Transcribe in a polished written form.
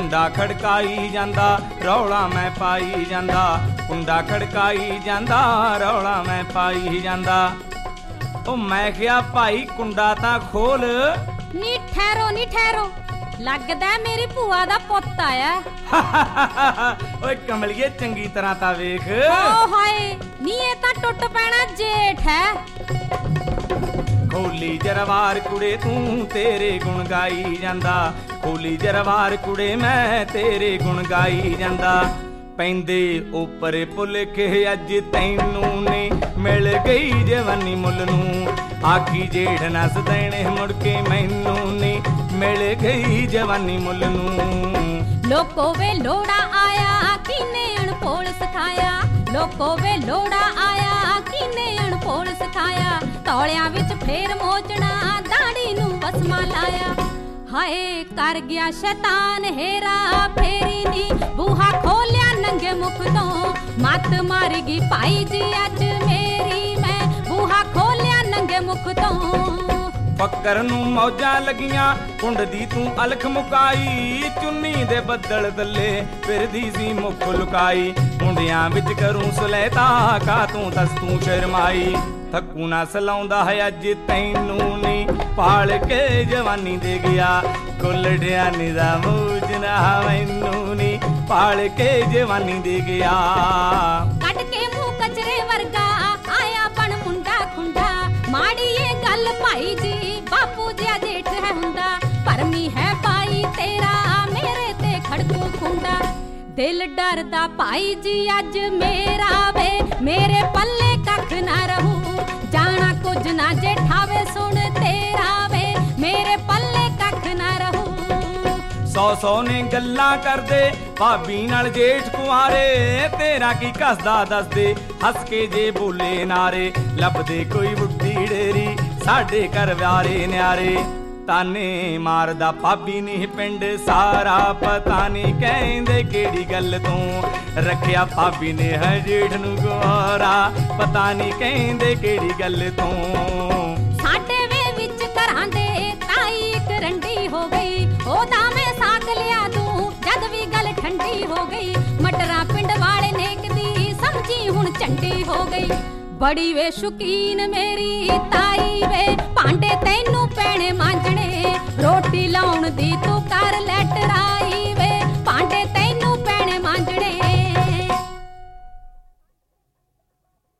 कुंडा खड़काई जांदा रौला मैं पाई जांदा, कुंडा खड़काई जांदा रौला मैं पाई जांदा। ओ मैं क्या भाई कुंडा तां खोल। नी ठहरो नी ठहरो, लगदा मेरी भूआ दा पुत्त आया। ओए कमलिए चंगी तरह ता वेख। ओ हाय नी ये तां टुट पैना जेठ है। खोली जरवार कुड़े तू तेरे गुण गाई जांदा, खोली जरवार कुड़े मैं तेरे गुण गाई जांदा। पैंदे ऊपर पुल के अज तैनू ने मिल गई जवानी मुल नू, आखी जेठ नस देने मुड़ के मैनू ने मिल गई जवानी मुल नू। लोको वे लोड़ा आया किने अणपोल सिखाया, लोको वे लोड़ा आया किने अणपोल सिखाया। तौलियां विच फेर मोचना दाड़ी नू वसमा लाया। हाय कर गया शैतान हेरा फेरी नी, बूहा खोलिया नंगे मुख तो मत मारेगी भाई जी अज मेरी मैं, बूहा खोलिया नंगे मुख तो। पक्कर नू मौजां लगियां कुंड दी तू अलख मुकाई, चुन्नी दे बदल दले फिरदी सी मुख लुकाई। मुंडियां विच करूं सुलैता का तू दस तू शर्माई, थकू ना सलाउंदा है अज तैनू नी पाल के जवानी दे गया। कुलड़िया निदा मूजना मैनू नी पाल के जवानी दे गया। कट के मुंह कचरे वर्गा आया बन मुंडा खुंडा, माड़ी ये गल भाई जी बापू जिया जेठ है हुंदा। परमी है भाई तेरा मेरे ते खड़कू खुंडा, दिल डरदा भाई जी अज मेरा वे मेरे पल्ले कख ना रहू। जाना कुछ ना जेठावे सुन तेरा वे मेरे पल्ले कख ना रहू। सौ सौ ने गल्लां करदे भाभी नाल जेठ कुआरे, तेरा की कसदा दस दे हस के जे बोले नारे। लभदे कोई बुढ़ी डेरी साडे घर व्यारे न्यारे, ताने मारदा भाभी नी पिंड सारा। पता नी कहंदे केड़ी गल तों रखिया भाभी ने है जेठ नू गोरा, पता नी कहंदे केड़ी गल तों। साडे वे विच घरां दे ताई इक रंडी हो गई, ओदा मैं साग लिया दूं जद भी गल ठंडी हो गई। मटरा पिंड वाले ने कदी समझी हुण चंडी हो गई। बड़ी वे शौकीन मेरी ताई वे भांडे तैनू पैणे मांजणे, रोटी लाउण दी तू कर लैटरा